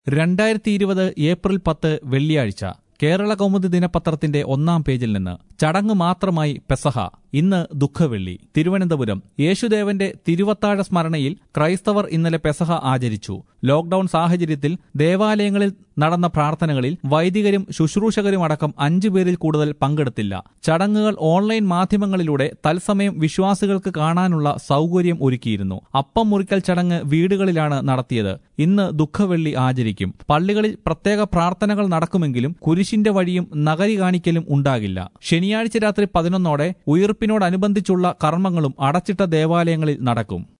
2020 April 10 വെള്ളിയാഴ്ച കേരള കൗമുദി ദിനപത്രത്തിന്റെ 1-ാം പേജിൽ നിന്ന് ചടങ്ങ് മാത്രമായി പെസഹ. ഇന്ന് ദുഃഖവെള്ളി. തിരുവനന്തപുരം. യേശുദേവന്റെ തിരുവത്താഴ സ്മരണയിൽ ക്രൈസ്തവർ ഇന്നലെ പെസഹ ആചരിച്ചു. ലോക്ഡൌൺ സാഹചര്യത്തിൽ ദേവാലയങ്ങളിൽ നടന്ന പ്രാർത്ഥനകളിൽ വൈദികരും ശുശ്രൂഷകരും അടക്കം 5 പേരിൽ കൂടുതൽ പങ്കെടുത്തില്ല. ചടങ്ങുകൾ ഓൺലൈൻ മാധ്യമങ്ങളിലൂടെ തത്സമയം വിശ്വാസികൾക്ക് കാണാനുള്ള സൗകര്യം ഒരുക്കിയിരുന്നു. അപ്പം മുറിക്കൽ ചടങ്ങ് വീടുകളിലാണ് നടത്തിയത്. ഇന്ന് ദുഃഖവെള്ളി ആചരിക്കും. പള്ളികളിൽ പ്രത്യേക പ്രാർത്ഥനകൾ നടക്കുമെങ്കിലും കുരിശിന്റെ വഴിയും നഗരി കാണിക്കലും ഉണ്ടാകില്ല. ശനിയാഴ്ച രാത്രി 11 ഉയർപ്പിനോടനുബന്ധിച്ചുള്ള കർമ്മങ്ങളും അടച്ചിട്ട ദേവാലയങ്ങളിൽ നടക്കും.